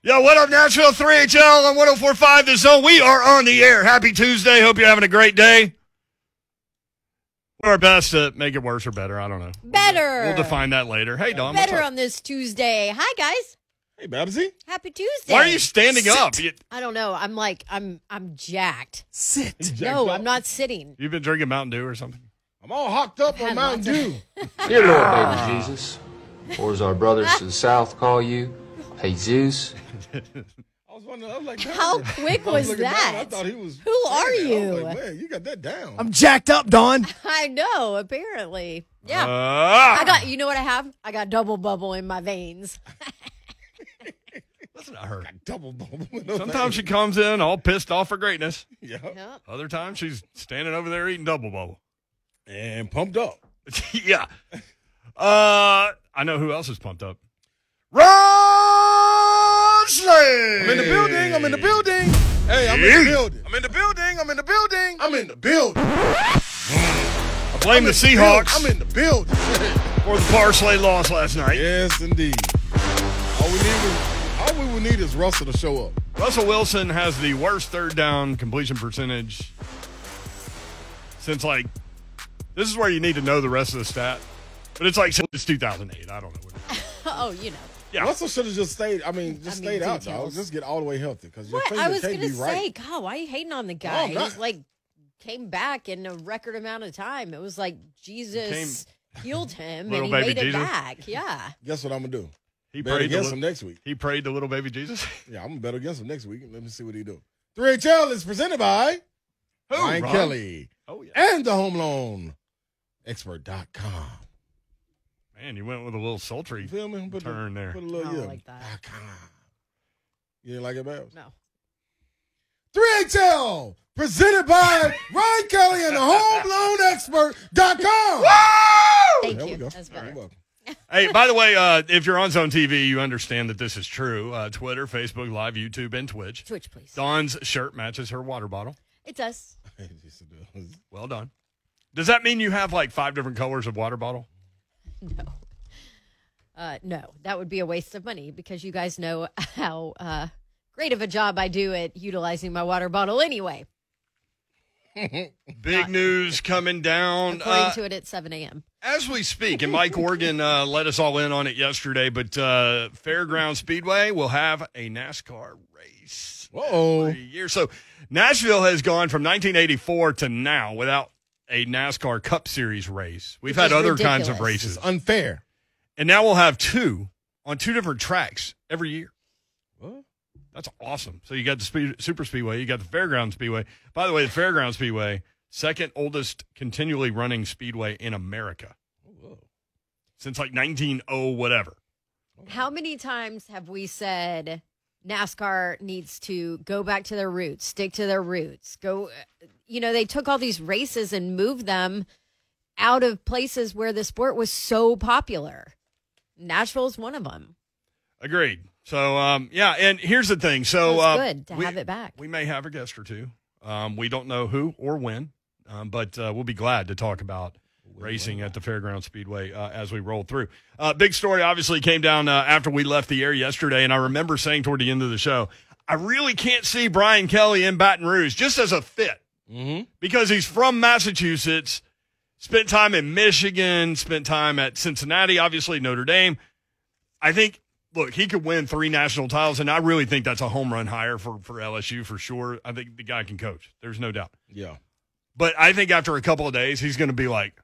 Yo, what up, Nashville 3HL on 104.5 The Zone. We are on the air. Happy Tuesday. Hope you're having a great day. We're our best to make it worse or better. I don't know. Better. We'll define that later. Hey, Don. Better on this Tuesday. Hi, guys. Hey, Babsy. Happy Tuesday. Why are you standing up? I don't know. I'm jacked. Sit. No, I'm not sitting. You've been drinking Mountain Dew or something? I'm all hocked up on Mountain Dew. Dear Lord, baby Jesus, or as our brothers to the south call you, Jesus. I was wondering, I was like, How quick was that? I thought he was. Who are I you? was like, man, you got that down. I'm jacked up, Dawn. I know, apparently. Yeah. I got, you know what I have? I got double bubble in my veins. Listen to her. Double bubble. Sometimes she comes in all pissed off for greatness. Yeah. Yep. Other times she's standing over there eating double bubble. And pumped up. Yeah. I know who else is pumped up. Ron Slade! I'm in the building. I'm in the building. Hey, I'm in the building. I'm in the building. I'm in the building. I'm in the building. I blame the Seahawks I'm in the building. for the Parsley loss last night. Yes, indeed. All we would need is Russell to show up. Russell Wilson has the worst third down completion percentage since, like, this is where you need to know the rest of the stat. But it's like since 2008. I don't know what it is. Oh, you know. Yeah. Russell should have just stayed. Stayed out, dog. details. Just get all the way healthy. Because your What? finger I was can't going to be say, right. God, why are you hating on the guy? I'm not. He's like, came back in a record amount of time. It was like Jesus healed him and Little he baby made it Jesus? back. Yeah. Guess what I'm gonna do? He Bet prayed, against him next week. he prayed to little baby Jesus. Yeah, I'm gonna bet against him next week. Let me see what he do. 3HL is presented by Who? Ryan Ron? Kelly Oh, yeah. and the Home Loan Expert.com. Man, you went with a little You sultry feel me? turn there. Put a little I don't yeah. like that. .com. You didn't like it, Babs? No. 3HL presented by Ryan Kelly and the Home Loan Expert.com. Thank There we you. go. That's You're better. welcome. Hey, by the way, if you're on Zone TV, you understand that this is true. Twitter, Facebook Live, YouTube, and Twitch. Twitch, please. Dawn's shirt matches her water bottle. It does. Yes, it does. Well done. Does that mean you have like 5 different colors of water bottle? No. No, that would be a waste of money because you guys know how great of a job I do at utilizing my water bottle anyway. Big news coming down. According to it at 7 a.m. As we speak, and Mike Organ let us all in on it yesterday, but Fairground Speedway will have a NASCAR race every year. So Nashville has gone from 1984 to now without a NASCAR Cup Series race. We've had is other kinds of ridiculous. races. It's unfair. And now we'll have 2 on 2 different tracks every year. What? That's awesome. So you got the Super Speedway, you got the Fairground Speedway. By the way, the Fairground Speedway, second oldest continually running speedway in America. Whoa. Since like 190 whatever. How many times have we said NASCAR needs to go back to their roots, stick to their roots? Go, they took all these races and moved them out of places where the sport was so popular. Nashville's one of them. Agreed. So, and here's the thing. So, It's good to have it back. We may have a guest or two. We don't know who or when, but we'll be glad to talk about racing at the Fairground Speedway as we roll through. Big story obviously came down after we left the air yesterday, and I remember saying toward the end of the show, I really can't see Brian Kelly in Baton Rouge just as a fit because he's from Massachusetts, spent time in Michigan, spent time at Cincinnati, obviously Notre Dame. I think, look, he could win 3 national titles, and I really think that's a home run hire for LSU for sure. I think the guy can coach. There's no doubt. Yeah. But I think after a couple of days, he's going to be like,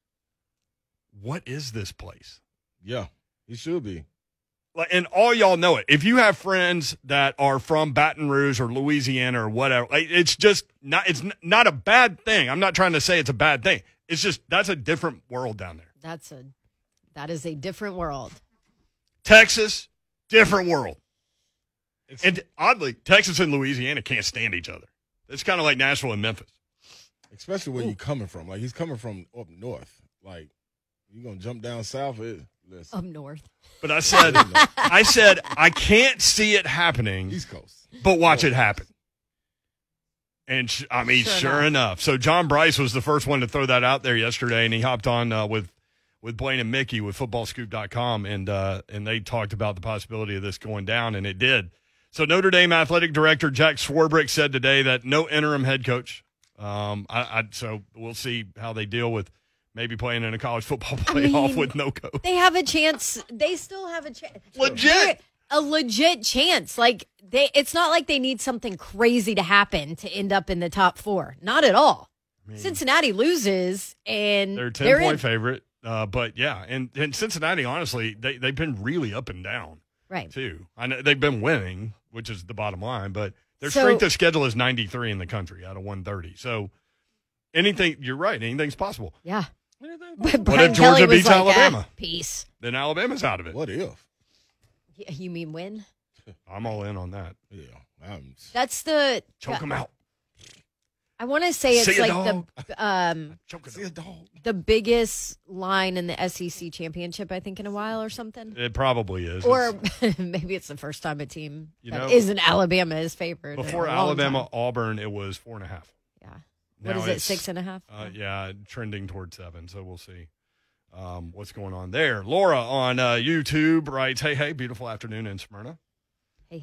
what is this place? Yeah. He should be. And all y'all know it. If you have friends that are from Baton Rouge or Louisiana or whatever, it's just not, it's not a bad thing. I'm not trying to say it's a bad thing. It's just, that's a different world down there. That is a different world. Texas, different world. And oddly, Texas and Louisiana can't stand each other. It's kind of like Nashville and Memphis. Especially where you're coming from. Like, he's coming from up north. Like, you're going to jump down south. Listen. Up north. But I said, I can't see it happening, East Coast. but watch it happen. And, sure enough. So John Bryce was the first one to throw that out there yesterday, and he hopped on with Blaine and Mickey with footballscoop.com, and they talked about the possibility of this going down, and it did. So Notre Dame athletic director Jack Swarbrick said today that no interim head coach. So we'll see how they deal with maybe playing in a college football playoff with no coach. They have a chance. They still have a chance. Legit. A legit chance. Like it's not like they need something crazy to happen to end up in the top 4. Not at all. Cincinnati loses, and they're a 10-point favorite. But yeah, and Cincinnati, honestly, they've been really up and down. Right. Too. I know they've been winning, which is the bottom line, but their strength of schedule is 93 in the country out of 130. So you're right, anything's possible. Yeah. But if Georgia beats Alabama? Peace. Then Alabama's out of it. What if? You mean win? I'm all in on that. Yeah. That's the choke them out. I want to say it's like dog. the biggest line in the SEC championship, I think, in a while or something. It probably is. Or maybe it's the first time a team that isn't Alabama is favored. Before Alabama Auburn, it was 4.5. Yeah. What is it, 6.5? Yeah, trending toward 7. So we'll see what's going on there. Laura on YouTube writes, hey, beautiful afternoon in Smyrna. Hey.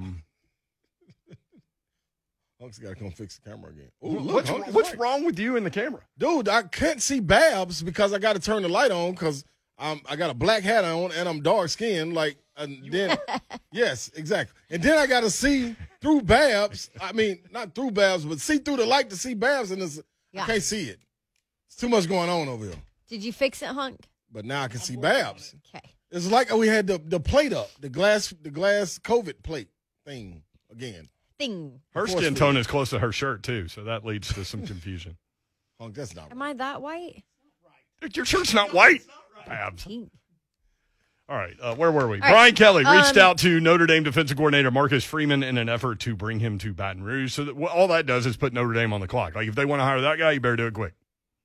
Hunk's got to come fix the camera again. Ooh, what's wrong with you in the camera? Dude, I can't see Babs because I got to turn the light on because I got a black hat on and I'm dark skinned. And then, yes, exactly. And then I got to see through Babs. I mean, not through Babs, but see through the light to see Babs. And I can't see it. It's too much going on over here. Did you fix it, Hunk? But now I can see Babs. Okay. It's like we had the plate up, the glass COVID plate thing again. Her skin tone is close to her shirt, too, so that leads to some confusion. Hunk, that's not right. Am I that white? Your shirt's not white. Babs. All right, where were we? All Brian right. Kelly reached out to Notre Dame defensive coordinator Marcus Freeman in an effort to bring him to Baton Rouge. So all that does is put Notre Dame on the clock. Like, if they want to hire that guy, you better do it quick.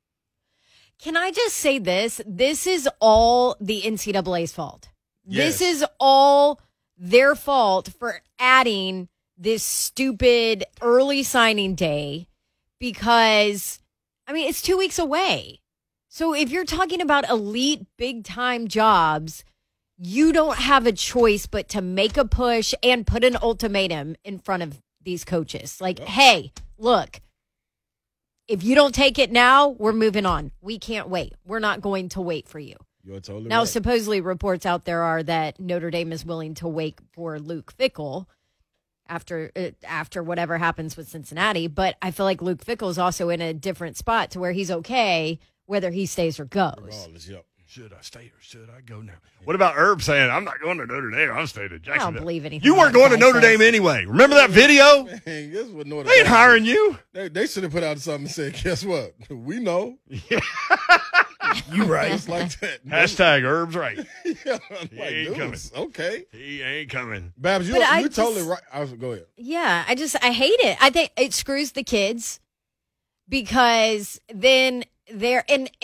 Can I just say this? This is all the NCAA's fault. Yes. This is all their fault for adding this stupid early signing day because, I mean, it's 2 weeks away. So if you're talking about elite big time jobs, you don't have a choice but to make a push and put an ultimatum in front of these coaches. Like, hey, look, if you don't take it now, we're moving on. We can't wait. We're not going to wait for you. You're totally now, right. supposedly reports out there are that Notre Dame is willing to wait for Luke Fickell after whatever happens with Cincinnati. But I feel like Luke Fickell is also in a different spot to where he's okay whether he stays or goes. Regardless, yep. Should I stay or should I go now? What about Herb saying, I'm not going to Notre Dame, I'm staying at Jacksonville? I don't believe anything. You weren't going to Notre Dame anyway. Remember that video? Man, guess what Notre They ain't Dame hiring did? you. They should have put out something and said, guess what? We know. You right. Just like that. Hashtag Herb's right. Yeah, I'm He like, ain't dude, coming. okay. He ain't coming. Babs, you're totally right. Go ahead. Yeah, I hate it. I think it screws the kids because then they're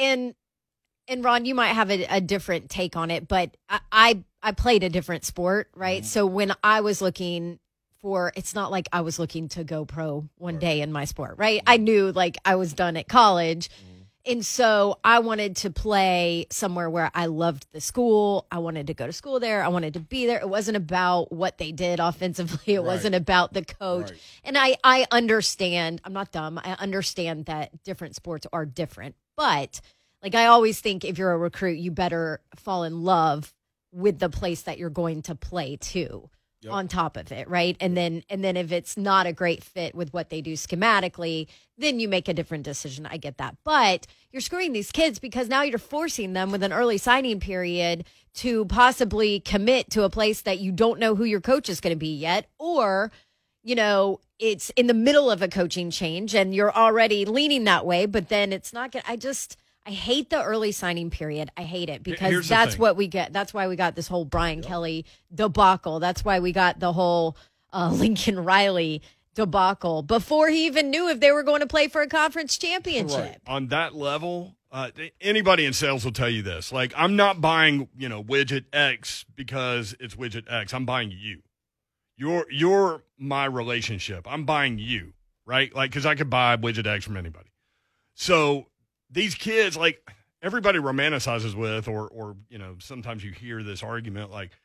and Ron, you might have a different take on it, but I played a different sport, right? Mm-hmm. So when I was looking for, it's not like I was looking to go pro one day in my sport, right? I knew like I was done at college. And so I wanted to play somewhere where I loved the school. I wanted to go to school there. I wanted to be there. It wasn't about what they did offensively. It wasn't about the coach. Right. And I understand. I'm not dumb. I understand that different sports are different. But like I always think if you're a recruit, you better fall in love with the place that you're going to play too. Yep. On top of it, right? And then if it's not a great fit with what they do schematically, then you make a different decision. I get that. But you're screwing these kids because now you're forcing them with an early signing period to possibly commit to a place that you don't know who your coach is going to be yet. Or, you know, it's in the middle of a coaching change and you're already leaning that way, but then it's not going to, I hate the early signing period. I hate it because that's what we get. That's why we got this whole Brian Kelly debacle. That's why we got the whole Lincoln Riley debacle before he even knew if they were going to play for a conference championship. Right. On that level, anybody in sales will tell you this. Like, I'm not buying, widget X because it's widget X. I'm buying you. You're my relationship. I'm buying you, right? Like, because I could buy widget X from anybody. So these kids, like everybody romanticizes with, or sometimes you hear this argument like,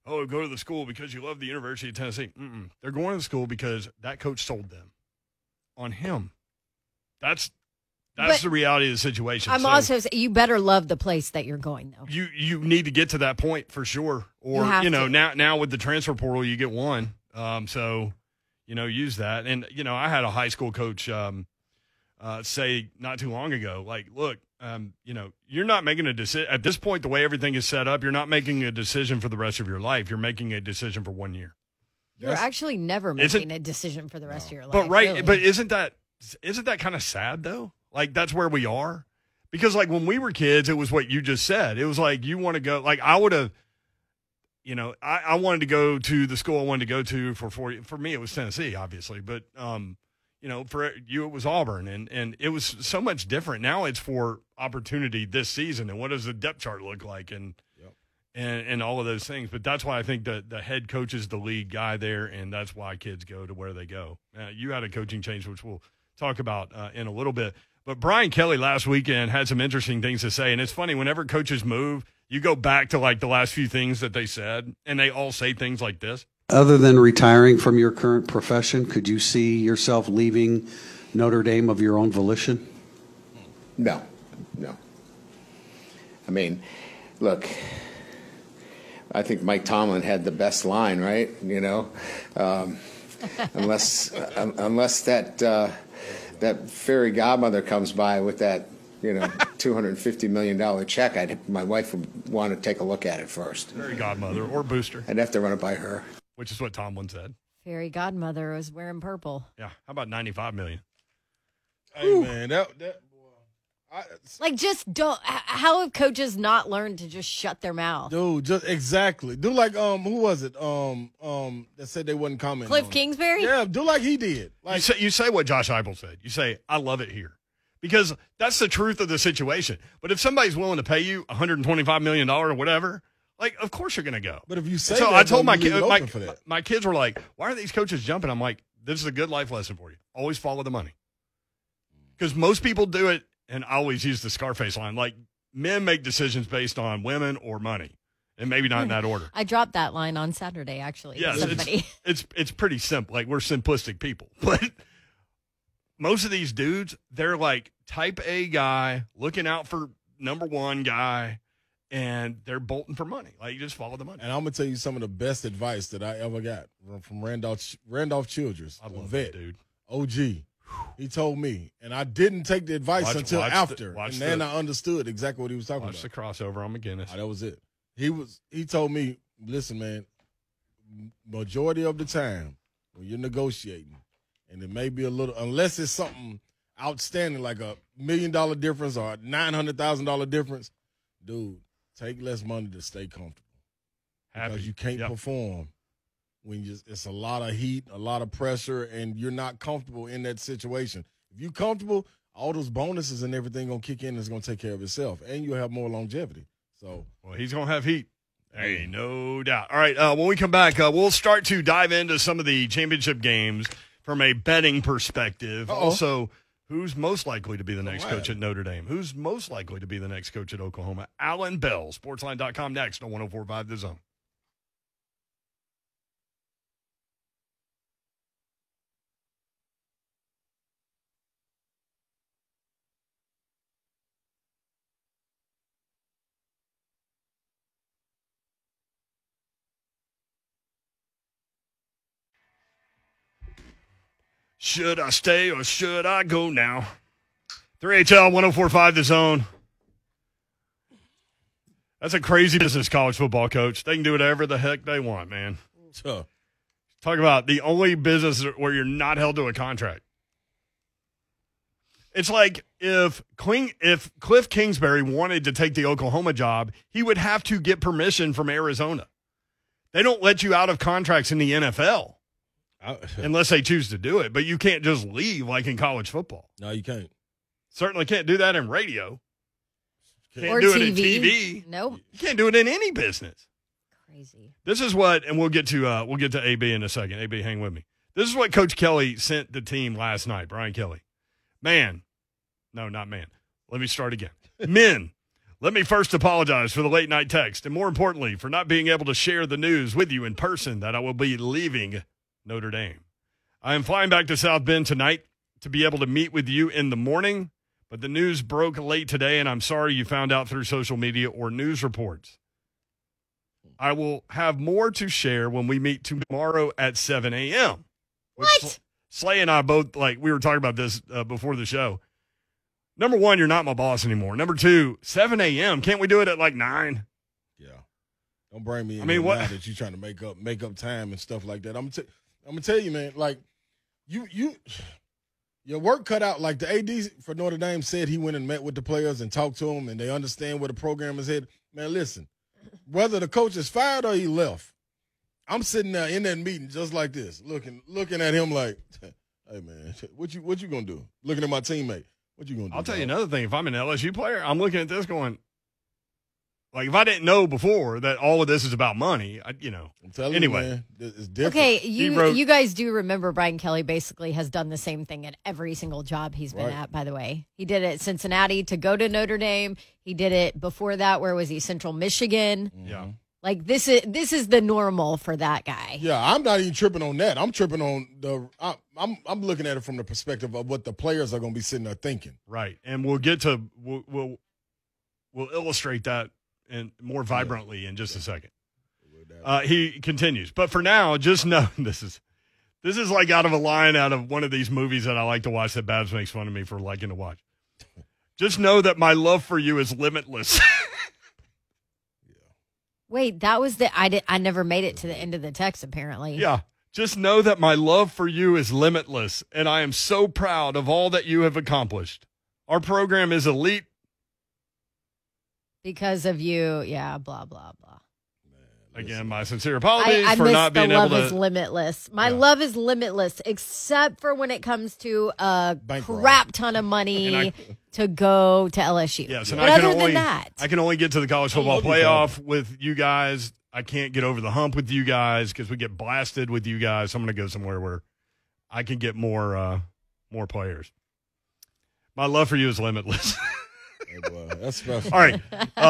oh, go to the school because you love the University of Tennessee. They're going to the school because that coach sold them on him. That's the reality of the situation. I'm also saying you better love the place that you're going, though. You need to get to that point for sure. Or, now with the transfer portal, you get one. So, use that. And, I had a high school coach say not too long ago, like, look, you're not making a decision. At this point, the way everything is set up, you're not making a decision for the rest of your life. You're making a decision for 1 year. You're actually never making a decision for the rest of your life. But really. But isn't that kind of sad, though? Like, that's where we are. Because, like, when we were kids, it was what you just said. It was like you want to go. Like, I would have, I wanted to go to the school I wanted to go to for me, it was Tennessee, obviously. But, for you, it was Auburn. And it was so much different. Now it's for opportunity this season. And what does the depth chart look like? And all of those things. But that's why I think the head coach is the lead guy there. And that's why kids go to where they go. You had a coaching change, which we'll talk about in a little bit. But Brian Kelly last weekend had some interesting things to say. And it's funny, whenever coaches move, you go back to like the last few things that they said, and they all say things like this. Other than retiring from your current profession, could you see yourself leaving Notre Dame of your own volition? No. I mean, look, I think Mike Tomlin had the best line, right? Unless that fairy godmother comes by with that, $250 million check, my wife would want to take a look at it first. Fairy godmother or booster. I'd have to run it by her. Which is what Tomlin said. Fairy godmother was wearing purple. Yeah. How about $95 million? Hey, man, just don't. How have coaches not learned to just shut their mouth? Dude, just exactly. Do like who was it? That said they wasn't commenting. Cliff Kingsbury? Yeah, do like he did. Like You say what Josh Heupel said. You say, I love it here. Because that's the truth of the situation. But if somebody's willing to pay you $125 million or whatever, like, of course you're going to go. But if you say so that, I told my kids were like, why are these coaches jumping? I'm like, this is a good life lesson for you. Always follow the money. Because most people do it. And I always use the Scarface line, like men make decisions based on women or money, and maybe not in that order. I dropped that line on Saturday, actually. Yes, it's pretty simple. Like, we're simplistic people. But most of these dudes, they're like type A guy, looking out for number one guy, and they're bolting for money. Like, you just follow the money. And I'm going to tell you some of the best advice that I ever got from Randolph Childress. I love vet, that dude. OG. He told me, and I didn't take the advice until after, and then I understood exactly what he was talking about. Watch the crossover on McGinnis. That was it. He told me, listen, man, majority of the time when you're negotiating, and it may be a little, unless it's something outstanding like $1 million difference or $900,000 difference, dude, take less money to stay comfortable. Because you can't perform when it's a lot of heat, a lot of pressure, and you're not comfortable in that situation. If you're comfortable, all those bonuses and everything going to kick in and it's going to take care of itself, and you'll have more longevity. So, well, he's going to have heat. There ain't no doubt. All right, when we come back, we'll start to dive into some of the championship games from a betting perspective. Uh-oh. Also, who's most likely to be the next coach at Notre Dame? Who's most likely to be the next coach at Oklahoma? Alan Bell, Sportsline.com next on 104.5 The Zone. Should I stay or should I go now? 3HL 104.5 The Zone. That's a crazy business, college football coach. They can do whatever the heck they want, man. Tough. Talk about the only business where you're not held to a contract. It's like if Cliff Kingsbury wanted to take the Oklahoma job, he would have to get permission from Arizona. They don't let you out of contracts in the NFL. Unless they choose to do it. But you can't just leave like in college football. No, you can't. Certainly can't do that in radio. Can't or do TV. it in TV. Nope. You can't do it in any business. Crazy. This is what, and we'll get to AB in a second. AB, hang with me. This is what Coach Kelly sent the team last night, Brian Kelly. Man. No, not man. Let me start again. Men, Let me first apologize for the late night text, and more importantly, for not being able to share the news with you in person that I will be leaving Notre Dame. I am flying back to South Bend tonight to be able to meet with you in the morning, but the news broke late today, and I'm sorry you found out through social media or news reports. I will have more to share when we meet tomorrow at 7 a.m. What? Slay and I both, we were talking about this before the show. Number one, you're not my boss anymore. Number two, 7 a.m. Can't we do it at 9? Yeah. Don't bring me in what? now that you're trying to make up time and stuff like that. I'm gonna tell you, man, your work cut out. Like the AD for Notre Dame said he went and met with the players and talked to them, and they understand where the program is headed. Man, listen, whether the coach is fired or he left, I'm sitting there in that meeting just like this, looking at him like, hey, man, what you gonna do? Looking at my teammate. What you gonna do? I'll tell you another thing. If I'm an LSU player, I'm looking at this going, if I didn't know before that all of this is about money, I'm telling anyway. you, man, it's different. Okay, you guys do remember Brian Kelly basically has done the same thing at every single job he's been at, by the way. He did it at Cincinnati to go to Notre Dame. He did it before that. Where was he? Central Michigan. Yeah. This is the normal for that guy. Yeah, I'm not even tripping on that. I'm tripping on I'm looking at it from the perspective of what the players are going to be sitting there thinking. Right, and we'll get to we'll illustrate that and more vibrantly in just a second. He continues, but for now, just know this is like out of a line out of one of these movies that I like to watch that Babs makes fun of me for liking to watch. Just know that my love for you is limitless. Wait, that was I never made it to the end of the text, apparently. Yeah. Just know that my love for you is limitless, and I am so proud of all that you have accomplished. Our program is elite. Because of you, yeah, blah, blah, blah. Again, my sincere apologies I for not being able to. My love is limitless. My love is limitless, except for when it comes to a Bankroll. crap ton of money to go to LSU. Yes, and but other than that, I can only get to the college football playoff with you guys. I can't get over the hump with you guys because we get blasted with you guys. So I'm going to go somewhere where I can get more players. My love for you is limitless. Oh, boy, that's special. All right.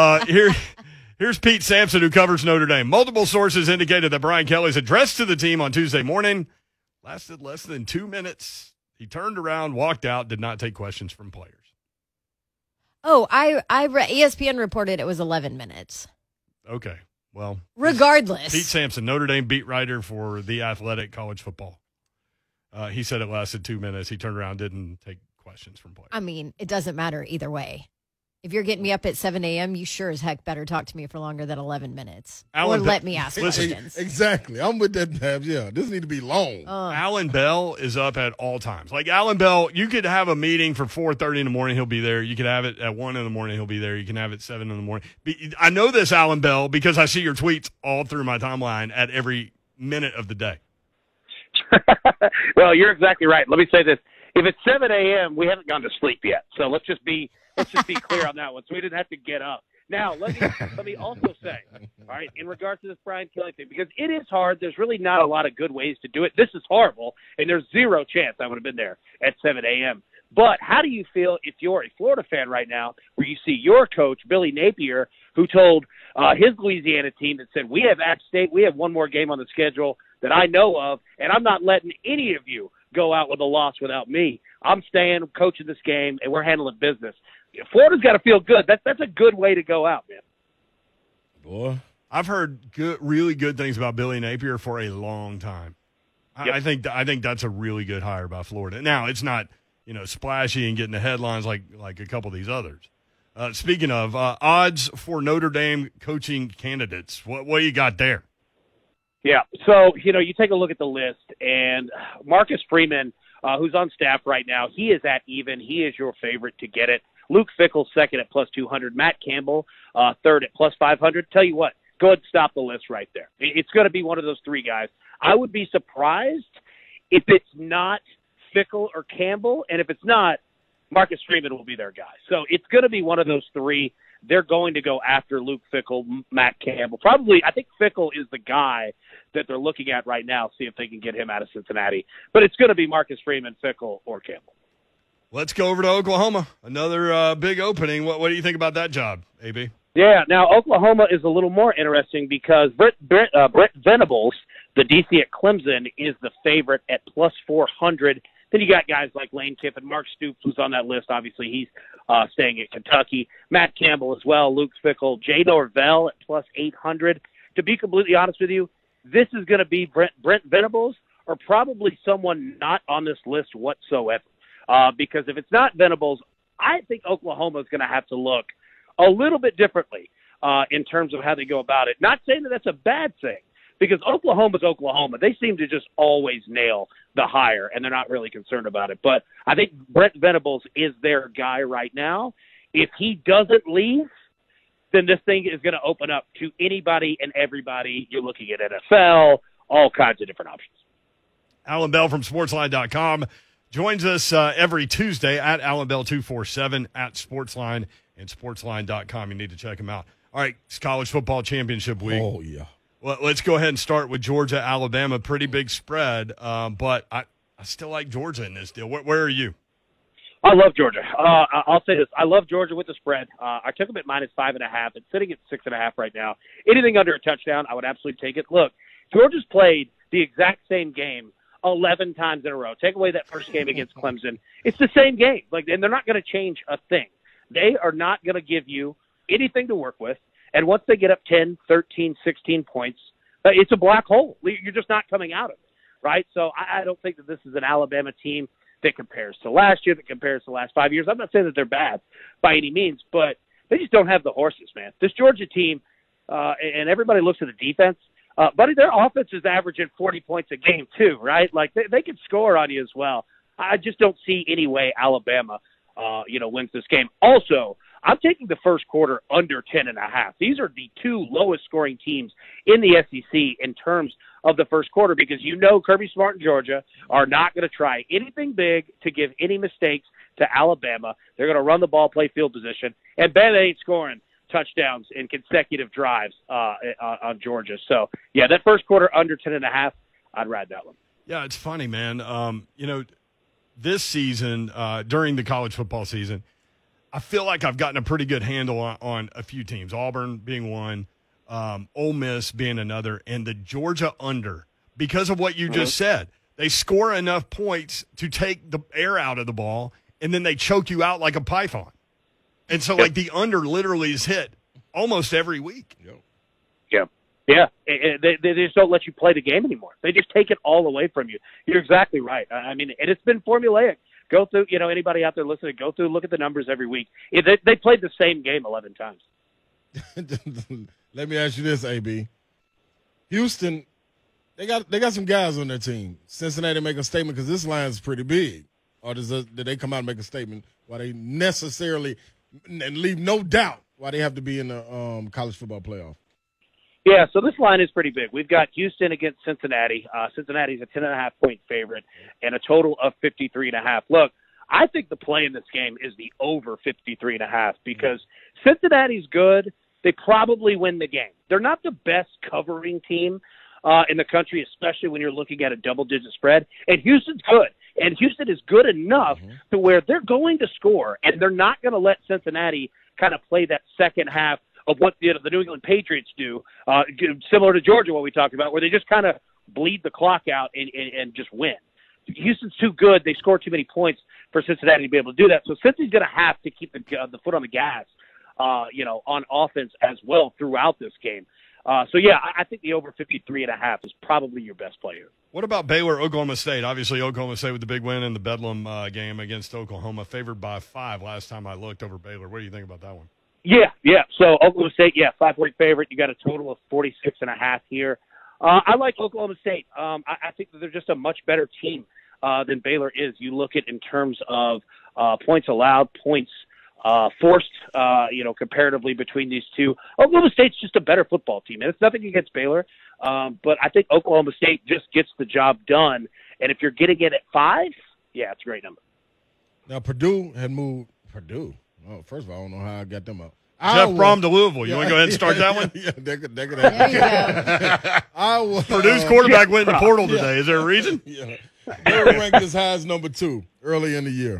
Here's Pete Sampson, who covers Notre Dame. Multiple sources indicated that Brian Kelly's address to the team on Tuesday morning lasted less than 2 minutes. He turned around, walked out, did not take questions from players. Oh, I read ESPN reported it was 11 minutes. Okay. Well, regardless. Pete Sampson, Notre Dame beat writer for The Athletic College Football. He said it lasted 2 minutes. He turned around, didn't take questions from players. I mean, it doesn't matter either way. If you're getting me up at 7 a.m., you sure as heck better talk to me for longer than 11 minutes. Or let me ask questions. Exactly. I'm with that, Babs. Yeah, this need to be long. Alan Bell is up at all times. Like Alan Bell, you could have a meeting for 4:30 in the morning, he'll be there. You could have it at 1 in the morning, he'll be there. You can have it 7 in the morning. I know this, Alan Bell, because I see your tweets all through my timeline at every minute of the day. Well, you're exactly right. Let me say this. If it's 7 a.m., we haven't gone to sleep yet. So let's just be clear on that one. So we didn't have to get up. Now, let me also say, all right, in regards to this Brian Kelly thing, because it is hard. There's really not a lot of good ways to do it. This is horrible, and there's zero chance I would have been there at 7 a.m. But how do you feel if you're a Florida fan right now where you see your coach, Billy Napier, who told his Louisiana team that said, we have App State, we have one more game on the schedule that I know of, and I'm not letting any of you go out with a loss without me. I'm staying, coaching this game, and we're handling business. Florida's got to feel good. That's a good way to go out, man. Boy, I've heard really good things about Billy Napier for a long time. Yep. I think that's a really good hire by Florida. Now, it's not splashy and getting the headlines like a couple of these others. Speaking of odds for Notre Dame coaching candidates, what you got there? Yeah, so you take a look at the list, and Marcus Freeman, who's on staff right now, he is at even. He is your favorite to get it. Luke Fickell, second at plus 200. Matt Campbell, third at plus 500. Tell you what, go ahead and stop the list right there. It's going to be one of those three guys. I would be surprised if it's not Fickell or Campbell, and if it's not, Marcus Freeman will be their guy. So it's going to be one of those three. They're going to go after Luke Fickell, Matt Campbell. Probably, I think Fickell is the guy that they're looking at right now, see if they can get him out of Cincinnati. But it's going to be Marcus Freeman, Fickell, or Campbell. Let's go over to Oklahoma. Another big opening. What do you think about that job, AB? Yeah, now Oklahoma is a little more interesting because Brent Venables, the DC at Clemson, is the favorite at plus 400. Then you got guys like Lane Kiffin, Mark Stoops was on that list. Obviously, he's staying at Kentucky. Matt Campbell as well, Luke Fickell, Jay Norvell at plus 800. To be completely honest with you, this is going to be Brent Venables or probably someone not on this list whatsoever. Because if it's not Venables, I think Oklahoma is going to have to look a little bit differently in terms of how they go about it. Not saying that that's a bad thing, because Oklahoma's Oklahoma. They seem to just always nail the hire, and they're not really concerned about it. But I think Brent Venables is their guy right now. If he doesn't leave, then this thing is going to open up to anybody and everybody. You're looking at NFL, all kinds of different options. Alan Bell from Sportsline.com joins us every Tuesday at Alan Bell 247 at Sportsline and Sportsline.com. You need to check him out. All right, it's college football championship week. Oh, yeah. Well, let's go ahead and start with Georgia, Alabama. Pretty big spread, but I still like Georgia in this deal. Where are you? I love Georgia. I'll say this. I love Georgia with the spread. I took them at minus 5.5. It's sitting at 6.5 right now. Anything under a touchdown, I would absolutely take it. Look, Georgia's played the exact same game 11 times in a row. Take away that first game against Clemson. It's the same game. And they're not going to change a thing. They are not going to give you anything to work with. And once they get up 10, 13, 16 points, it's a black hole. You're just not coming out of it, right? So I don't think that this is an Alabama team that compares to last year, that compares to the last 5 years. I'm not saying that they're bad by any means, but they just don't have the horses, man. This Georgia team, and everybody looks at the defense, buddy, their offense is averaging 40 points a game too, right? They can score on you as well. I just don't see any way Alabama, wins this game. Also, I'm taking the first quarter under 10.5. These are the two lowest scoring teams in the SEC in terms of the first quarter, because Kirby Smart and Georgia are not going to try anything big to give any mistakes to Alabama. They're going to run the ball, play field position, and Ben ain't scoring touchdowns in consecutive drives on Georgia. So, yeah, that first quarter under 10.5, I'd ride that one. Yeah, it's funny, man. This season, during the college football season, I feel like I've gotten a pretty good handle on a few teams, Auburn being one, Ole Miss being another, and the Georgia under, because of what you just said. They score enough points to take the air out of the ball, and then they choke you out like a python. And so, the under literally is hit almost every week. Yeah. They just don't let you play the game anymore. They just take it all away from you. You're exactly right. I mean, and it's been formulaic. Go through, anybody out there listening, go through, look at the numbers every week. They played the same game 11 times. Let me ask you this, AB. Houston, they got some guys on their team. Cincinnati make a statement because this line is pretty big. Or did they come out and make a statement why they necessarily and leave no doubt why they have to be in the college football playoff? Yeah, so this line is pretty big. We've got Houston against Cincinnati. Cincinnati's a 10.5-point favorite and a total of 53.5. Look, I think the play in this game is the over 53.5 because Cincinnati's good. They probably win the game. They're not the best covering team in the country, especially when you're looking at a double-digit spread. And Houston's good. And Houston is good enough to where they're going to score, and they're not going to let Cincinnati kind of play that second half of what the New England Patriots do, similar to Georgia, what we talked about, where they just kind of bleed the clock out and just win. Houston's too good. They score too many points for Cincinnati to be able to do that. So Cincy's going to have to keep the foot on the gas, on offense as well throughout this game. I think the over 53.5 is probably your best player. What about Baylor, Oklahoma State? Obviously, Oklahoma State with the big win in the Bedlam game against Oklahoma, favored by 5 last time I looked over Baylor. What do you think about that one? Yeah. So Oklahoma State, 5-point favorite. You got a total of 46.5 here. I like Oklahoma State. I think that they're just a much better team than Baylor is. You look at in terms of points allowed, points forced, comparatively between these two. Oklahoma State's just a better football team, and it's nothing against Baylor. But I think Oklahoma State just gets the job done. And if you're getting it at 5, it's a great number. Now, Purdue had moved. Purdue? Oh, first of all, I don't know how I got them up. Jeff Brom to Louisville. You want to go ahead and start that one? Yeah, they could There you go. Purdue's quarterback went in the portal today. Is there a reason? Yeah. They were ranked as high as number 2 early in the year.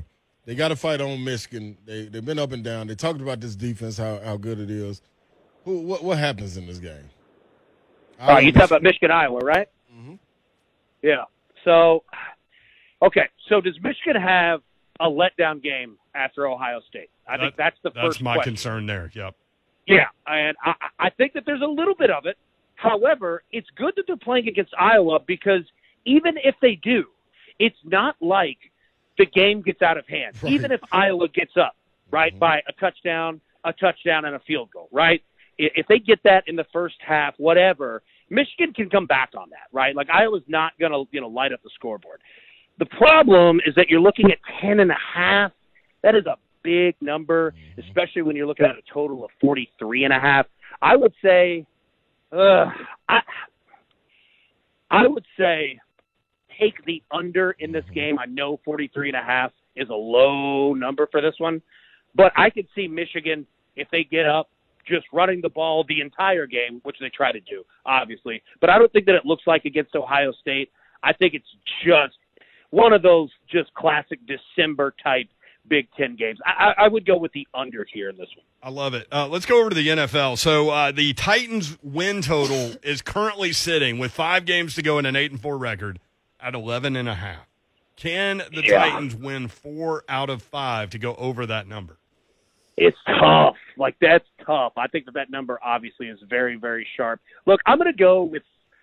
They got to fight on Michigan. They've been up and down. They talked about this defense, how good it is. What happens in this game? You talk about Michigan, Iowa, right? Mm-hmm. Yeah. So, okay. So does Michigan have a letdown game after Ohio State? I think that's the first That's my question. concern there. Yep. Yeah, and I think that there's a little bit of it. However, it's good that they're playing against Iowa because even if they do, it's not like the game gets out of hand. Right. Even if Iowa gets up, right, by a touchdown, and a field goal, right? If they get that in the first half, whatever, Michigan can come back on that, right? Like Iowa's not going to, light up the scoreboard. The problem is that you're looking at 10.5. That is a big number, especially when you're looking at a total of 43.5. I would say, I would say take the under in this game. I know 43.5 is a low number for this one, but I could see Michigan, if they get up, just running the ball the entire game, which they try to do, obviously. But I don't think that it looks like against Ohio State. I think it's just one of those just classic December-type Big Ten games. I would go with the under here in this one. I love it. Let's go over to the NFL. So the Titans win total is currently sitting with 5 games to go and an 8-4 record at 11.5. Can the Titans win 4 out of 5 to go over that number? It's tough. Like, that's tough. I think that number obviously is very, very sharp. Look, I'm going to go with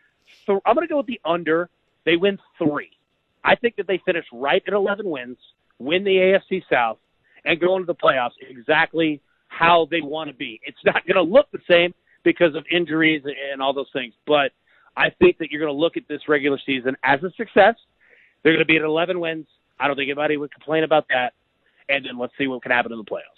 the under. They win 3. I think that they finish right at 11 wins, win the AFC South, and go into the playoffs exactly how they want to be. It's not going to look the same because of injuries and all those things, but I think that you're going to look at this regular season as a success. They're going to be at 11 wins. I don't think anybody would complain about that. And then let's see what can happen in the playoffs.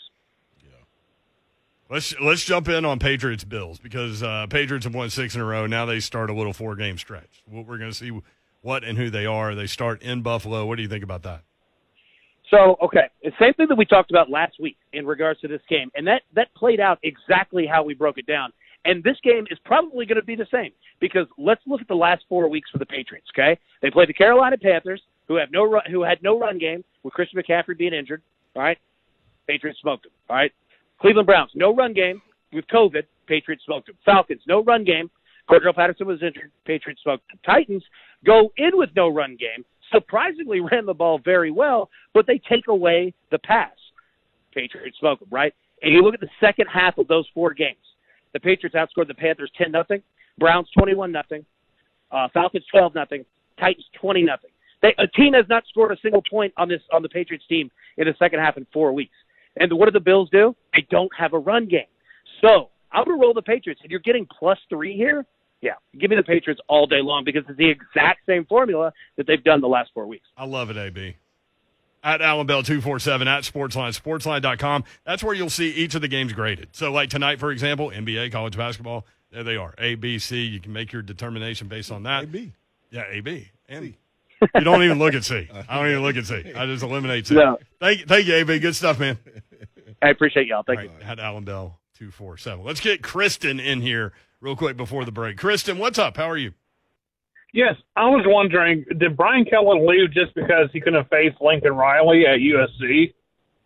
Let's jump in on Patriots Bills because Patriots have won 6 in a row. Now they start a little 4-game stretch. We're going to see what and who they are. They start in Buffalo. What do you think about that? So, okay, the same thing that we talked about last week in regards to this game, and that played out exactly how we broke it down. And this game is probably going to be the same because let's look at the last 4 weeks for the Patriots, okay? They played the Carolina Panthers, who had no run game with Christian McCaffrey being injured, all right? Patriots smoked them, all right? Cleveland Browns, no run game with COVID. Patriots smoked them. Falcons, no run game. Cordell Patterson was injured. Patriots smoked them. Titans go in with no run game. Surprisingly ran the ball very well, but they take away the pass. Patriots smoke them, right? And you look at the second half of those 4 games. The Patriots outscored the Panthers 10-0. Browns 21-0. Falcons 12-0. Titans 20-0. A team has not scored a single point on the Patriots team in the second half in 4 weeks. And what do the Bills do? They don't have a run game. So I'm going to roll the Patriots. And you're getting +3 here? Yeah, give me the Patriots all day long because it's the exact same formula that they've done the last 4 weeks. I love it, AB. At Alan Bell 247 at Sportsline, sportsline.com. That's where you'll see each of the games graded. So like tonight, for example, NBA, college basketball, there they are. A, B, C. You can make your determination based on that. AB. Yeah, AB. And C. you don't even look at C. I don't even look at C. I just eliminate C. No. Thank you, AB. Good stuff, man. I appreciate y'all. Thank you. At Alan Bell 247. Let's get Kristen in here real quick before the break. Kristen, what's up? How are you? Yes, I was wondering, did Brian Kelly leave just because he couldn't face Lincoln Riley at USC?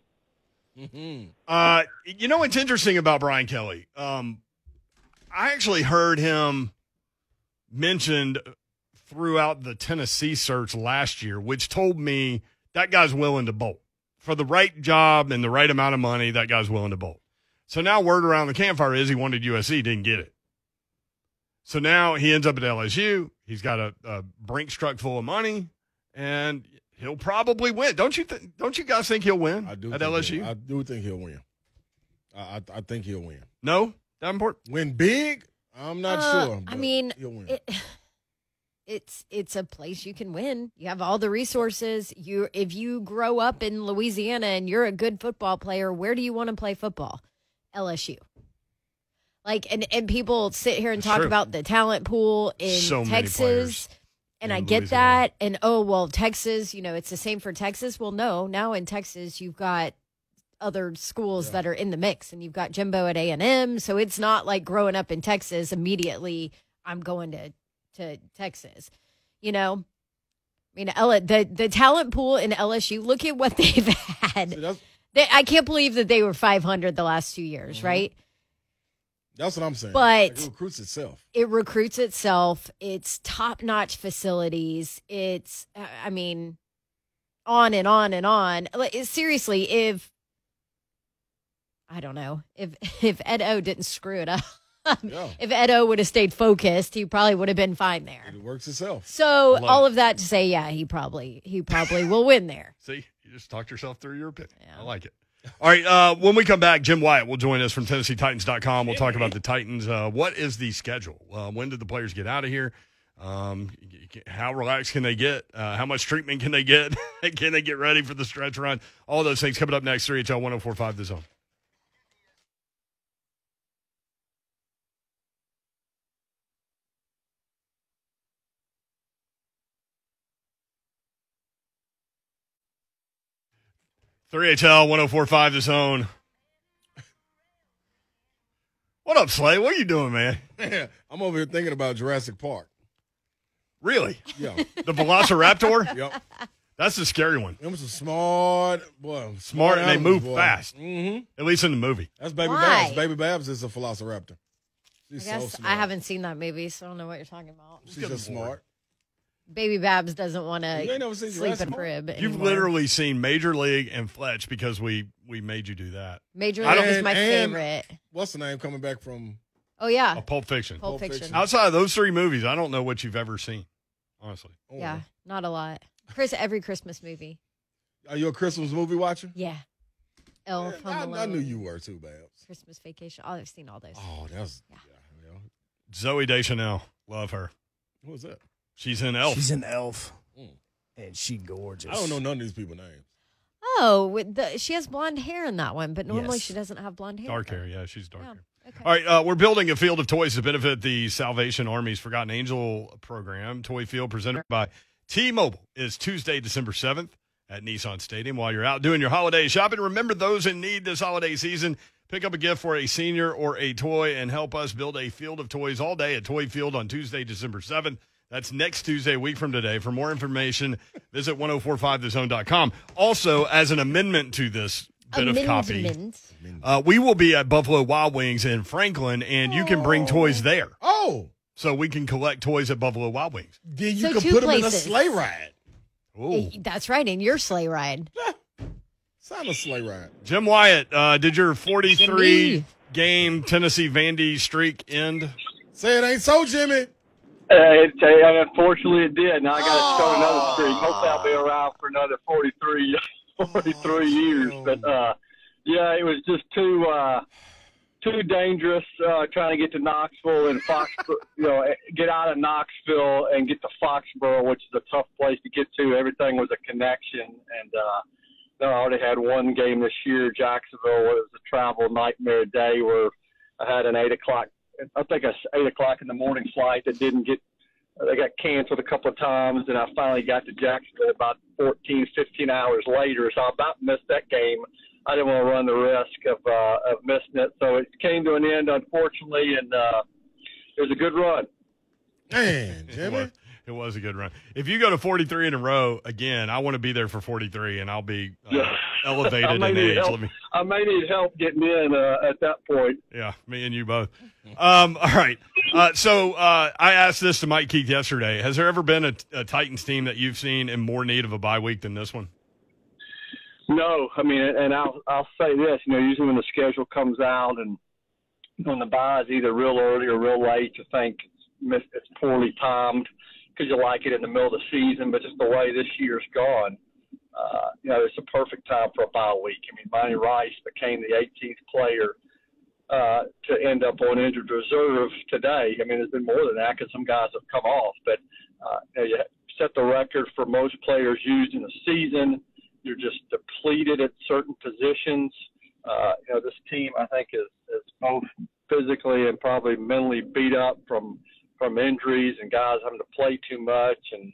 You know what's interesting about Brian Kelly? I actually heard him mentioned throughout the Tennessee search last year, which told me that guy's willing to bolt. For the right job and the right amount of money, that guy's willing to bolt. So now word around the campfire is he wanted USC, didn't get it. So now he ends up at LSU. He's got a Brinks truck full of money, and he'll probably win. Don't you guys think he'll win at LSU? I do think he'll win. I think he'll win. No? Davenport? Win big? I'm not sure. I mean, he'll win. It's a place you can win. You have all the resources. If you grow up in Louisiana and you're a good football player, where do you want to play football? LSU. Like, and people sit here and talk about the talent pool in Texas, and I get that. And, Texas, it's the same for Texas. Well, no, now in Texas, you've got other schools that are in the mix, and you've got Jimbo at A&M. So it's not like growing up in Texas, immediately I'm going to Texas, I mean, the talent pool in LSU, look at what they've had. I can't believe that they were 500 the last 2 years, right? That's what I'm saying. But it recruits itself. It recruits itself. It's top-notch facilities. It's, I mean, on and on and on. Seriously, if Ed O didn't screw it up, if Ed O would have stayed focused, he probably would have been fine there. It works itself. So all of that to say, yeah, he probably will win there. See, you just talked yourself through your pick. Yeah. I like it. All right, when we come back, Jim Wyatt will join us from TennesseeTitans.com. We'll talk about the Titans. What is the schedule? When did the players get out of here? How relaxed can they get? How much treatment can they get? Can they get ready for the stretch run? All those things coming up next. 3HL 104.5 The Zone. HL 104.5 The Zone. What up, Slay? What are you doing, man? I'm over here thinking about Jurassic Park. Really? Yeah. The Velociraptor? Yep. That's the scary one. It was a smart, and they move fast. Mm-hmm. At least in the movie. That's Baby Why? Babs. Baby Babs is a Velociraptor. She's I guess so smart. I haven't seen that movie, so I don't know what you're talking about. She's just smart. Baby Babs doesn't want You ain't never to seen sleep Jurassic in Park? crib You've anymore. literally seen Major League and Fletch because we made you do that. Major League is my And- favorite. What's the name coming back from? Oh, yeah. Pulp Fiction. Pulp Fiction. Outside of those three movies, I don't know what you've ever seen, honestly. Oh, Yeah, not a lot. Every Christmas movie. Are you a Christmas movie watcher? Yeah. Elf, Yeah, Home I Alone, knew you were too, Babs. Christmas Vacation. Oh, I've seen all those. Oh, that's Yeah. Zoe Deschanel. Love her. Who was that? She's in Elf. She's an elf. And she gorgeous. I don't know none of these people's names. Oh, she has blonde hair in that one, but normally Yes. she doesn't have blonde hair. Dark hair. Yeah, she's dark Yeah. hair. Okay. All right, we're building a field of toys to benefit the Salvation Army's Forgotten Angel program. Toy Field presented by T-Mobile is Tuesday, December 7th at Nissan Stadium. While you're out doing your holiday shopping, remember those in need this holiday season. Pick up a gift for a senior or a toy and help us build a field of toys all day at Toy Field on Tuesday, December 7th. That's next Tuesday, a week from today. For more information, visit 1045thezone.com. Also, as an amendment to this bit of copy, we will be at Buffalo Wild Wings in Franklin, and you can bring toys there. Oh. So we can collect toys at Buffalo Wild Wings. Then you So can two put them in a places. sleigh ride. Ooh. That's right, in your sleigh ride. It's not a sleigh ride. Jim Wyatt, did your 43 Jimmy. game Tennessee Vandy streak end? Say it ain't so, Jimmy. Unfortunately, it did. Now I got to start another streak. Hopefully, I'll be around for another 43 years. But yeah, it was just too dangerous trying to get to Knoxville and Foxborough. Get out of Knoxville and get to Foxborough, which is a tough place to get to. Everything was a connection, and I already had one game this year. Jacksonville was a travel nightmare day where I had an 8 o'clock in the morning flight that didn't get. They got canceled a couple of times, and I finally got to Jacksonville about 14, 15 hours later. So I about missed that game. I didn't want to run the risk of missing it. So it came to an end, unfortunately, and it was a good run. Man, Jimmy. It was a good run. If you go to 43 in a row again, I want to be there for 43, and I'll be elevated in age. I may need help getting in at that point. Yeah, me and you both. All right. So I asked this to Mike Keith yesterday. Has there ever been a Titans team that you've seen in more need of a bye week than this one? No, I mean, and I'll say this. Usually when the schedule comes out and when the bye is either real early or real late, you think it's poorly timed because you like it in the middle of the season. But just the way this year's gone, it's a perfect time for a bye week. I mean, Monty Rice became the 18th player to end up on injured reserve today. I mean, there's been more than that because some guys have come off. But you set the record for most players used in a season. You're just depleted at certain positions. This team, I think, is both physically and probably mentally beat up from injuries and guys having to play too much. And,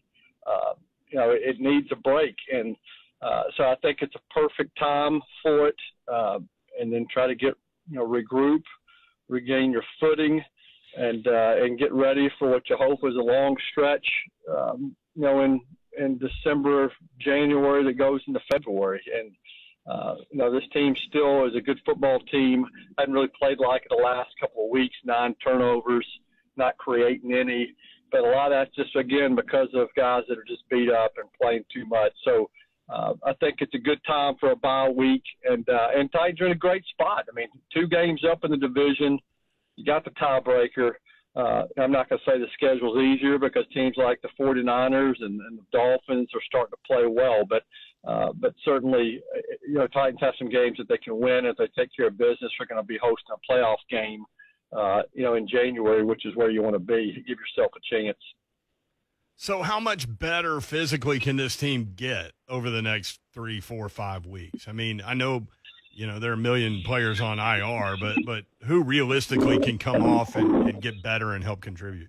it needs a break. And so I think it's a perfect time for it. And then try to get, regroup, regain your footing, and get ready for what you hope is a long stretch, in December, January that goes into February. And, this team still is a good football team. Hadn't really played like it the last couple of weeks, 9 turnovers, not creating any. But a lot of that's just, again, because of guys that are just beat up and playing too much. So I think it's a good time for a bye week. And Titans are in a great spot. I mean, 2 games up in the division. You got the tiebreaker. I'm not going to say the schedule's easier because teams like the 49ers and the Dolphins are starting to play well. But certainly, Titans have some games that they can win. If they take care of business, they're going to be hosting a playoff game, in January, which is where you want to be. Give yourself a chance. So how much better physically can this team get over the next 3, 4, 5 weeks? I mean, I know – there are a million players on IR, but who realistically can come off and get better and help contribute?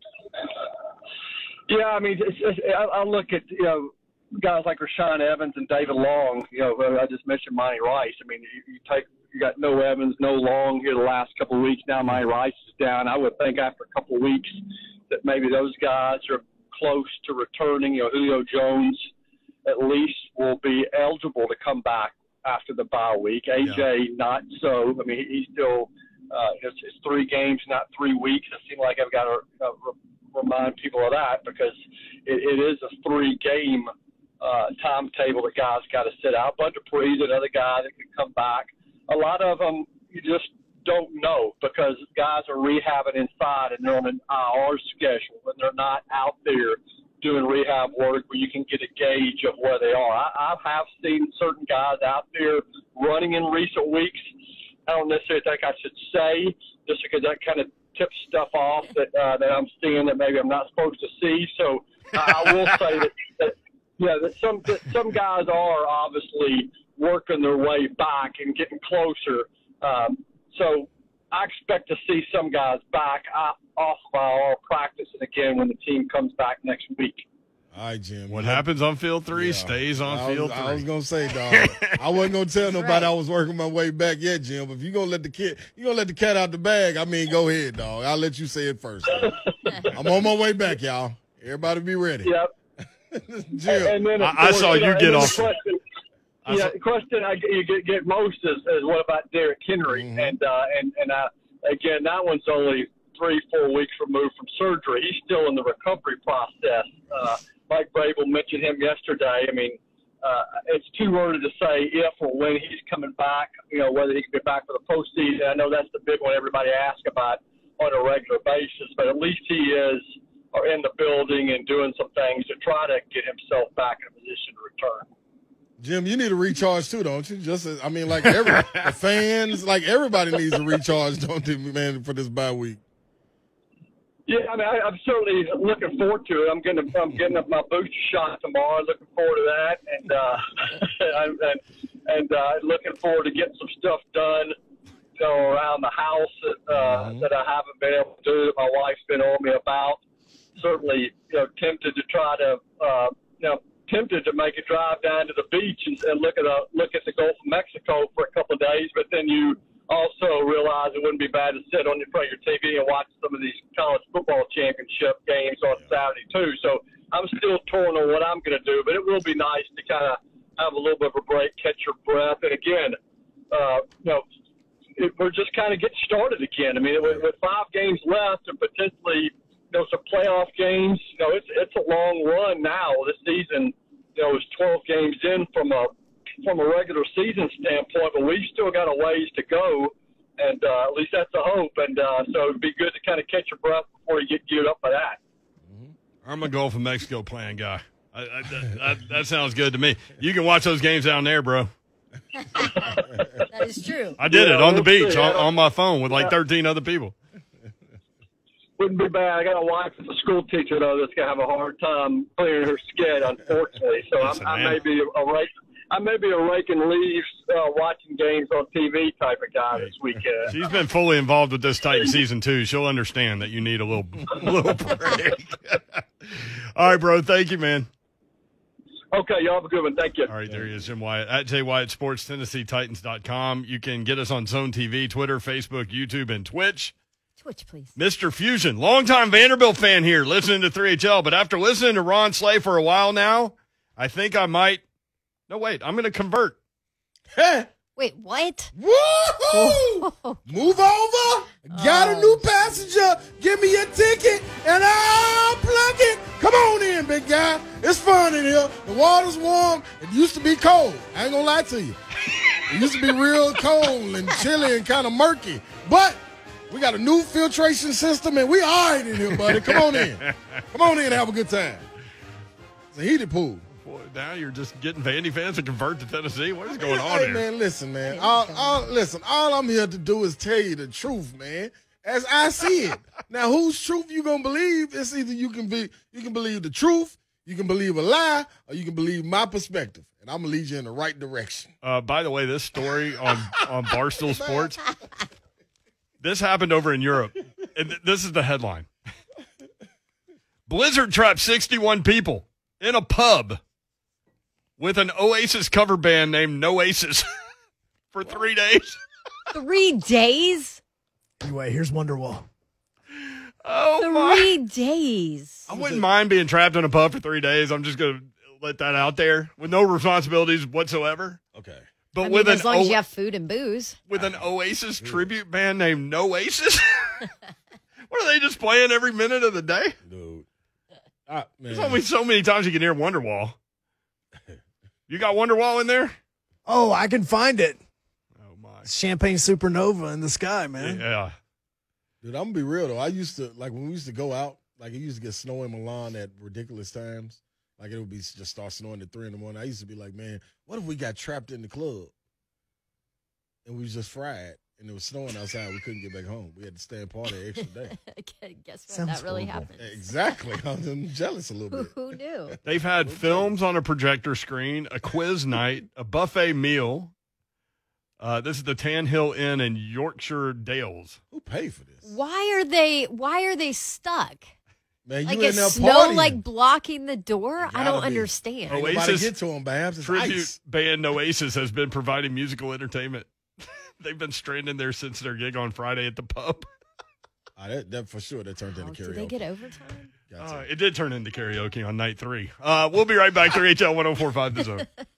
Yeah, I mean, I look at, guys like Rashaan Evans and David Long. I just mentioned Monty Rice. I mean, you got no Evans, no Long here the last couple of weeks. Now Monty Rice is down. I would think after a couple of weeks that maybe those guys are close to returning. Julio Jones at least will be eligible to come back after the bye week. AJ, not so. I mean, he's still it's 3 games, not 3 weeks. It seems like I've got to remind people of that because it is a 3-game timetable that guys got to sit out. Bud Dupree's another guy that can come back. A lot of them you just don't know because guys are rehabbing inside and they're on an IR schedule and they're not out there doing rehab work where you can get a gauge of where they are. I have seen certain guys out there running in recent weeks. I don't necessarily think I should say just because that kind of tips stuff off that I'm seeing that maybe I'm not supposed to see. So I will say that some guys are obviously working their way back and getting closer. So I expect to see some guys back off of our practicing again when the team comes back next week. All right, Jim. What happens on field 3 stays on field 3. I was going to say, dog, I wasn't going to tell nobody I was working my way back yet, Jim. If you're going to let the cat out the bag, I mean, go ahead, dog. I'll let you say it first. I'm on my way back, y'all. Everybody be ready. Yep. Jim. And then, I saw you get off. The question you get most is what about Derrick Henry? Mm-hmm. And again, that one's only 3-4 weeks removed from surgery. He's still in the recovery process. Mike Vrabel mentioned him yesterday. I mean, it's too early to say if or when he's coming back, whether he can be back for the postseason. I know that's the big one everybody asks about on a regular basis, but at least he is in the building and doing some things to try to get himself back in a position to return. Jim, you need a recharge too, don't you? The fans, like everybody needs a recharge, don't they, man, for this bye week? Yeah, I mean, I'm certainly looking forward to it. I'm getting up my booster shot tomorrow. Looking forward to that, and looking forward to getting some stuff done, around the house that I haven't been able to do. That my wife's been on me about. Certainly, tempted to try to, tempted to make a drive down to the beach and look at the Gulf of Mexico for a couple of days, but then you also realize it wouldn't be bad to sit on your front of your TV and watch some of these college football championship games on Saturday too. So I'm still torn on what I'm going to do, but it will be nice to kind of have a little bit of a break, catch your breath, and again, we're just kind of getting started again. I mean, with 5 games left and potentially some playoff games, it's a long run now. This season, is 12 games in from a regular season standpoint, but we've still got a ways to go, and at least that's the hope. And so it'd be good to kind of catch your breath before you get geared up for that. I'm a Gulf of Mexico plan guy. That sounds good to me. You can watch those games down there, bro. That is true. I did it on the beach on my phone with like 13 other people. Wouldn't be bad. I got a wife that's a school teacher, though, that's going to have a hard time clearing her skid, unfortunately. So I may be a raking leaves, watching games on TV type of guy this weekend. She's been fully involved with this Titan season, too. She'll understand that you need a little break. All right, bro. Thank you, man. Okay, y'all have a good one. Thank you. All right, there he is, Jim Wyatt. At Jay Wyatt Sports, TennesseeTitans.com. You can get us on Zone TV, Twitter, Facebook, YouTube, and Twitch. Twitch, please. Mr. Fusion, longtime Vanderbilt fan here, listening to 3HL. But after listening to Ron Slay for a while now, I think I might. No, wait. I'm going to convert. Wait, what? Woohoo! Move over. Got a new passenger. Give me your ticket, and I'll plug it. Come on in, big guy. It's fun in here. The water's warm. It used to be cold. I ain't gonna lie to you. It used to be real cold and chilly and kind of murky. But we got a new filtration system, and we all right in here, buddy. Come on in. Come on in and have a good time. It's a heated pool. Boy, now you're just getting Vandy fans to convert to Tennessee. What is going on Hey, here? man, listen, man. All I'm here to do is tell you the truth, man, as I see it. Now, whose truth you gonna believe? It's either you can believe the truth, you can believe a lie, or you can believe my perspective, and I'm gonna lead you in the right direction. By the way, this story on Barstool Sports, this happened over in Europe. And this is the headline. Blizzard trapped 61 people in a pub with an Oasis cover band named Noasis for 3 days. 3 days? Anyway, here's Wonderwall. Oh, 3 days. I wouldn't mind being trapped in a pub for 3 days. I'm just going to let that out there with no responsibilities whatsoever. Okay. But As long as you have food and booze. With an Oasis tribute band named Noasis? What are they just playing every minute of the day? Dude. There's only so many times you can hear Wonderwall. You got Wonderwall in there? Oh, I can find it. Oh, my. Champagne supernova in the sky, man. Yeah. Dude, I'm gonna be real though. I used to when we used to go out, it used to get snow in Milan at ridiculous times. It would be just start snowing at 3 a.m. I used to be like, man, what if we got trapped in the club and we was just fried and it was snowing outside? We couldn't get back home. We had to stay and party an extra day. Guess what? Sounds That really horrible. happens. Exactly. I'm jealous a little bit. Who knew? They've had films on a projector screen, a quiz night, a buffet meal. This is the Tan Hill Inn in Yorkshire Dales. Who paid for this? Why are they stuck? Man, you Like in is there snow partying. blocking the door? I don't gotta be. understand. Oh, Ain't nobody get to them, Babs. It's Tribute ice. band Oasis has been providing musical entertainment. They've been stranded there since their gig on Friday at the pub. That for sure. That turned into karaoke. Did they get overtime? Gotcha. It did turn into karaoke on night 3. We'll be right back. 3HL 1045 The Zone.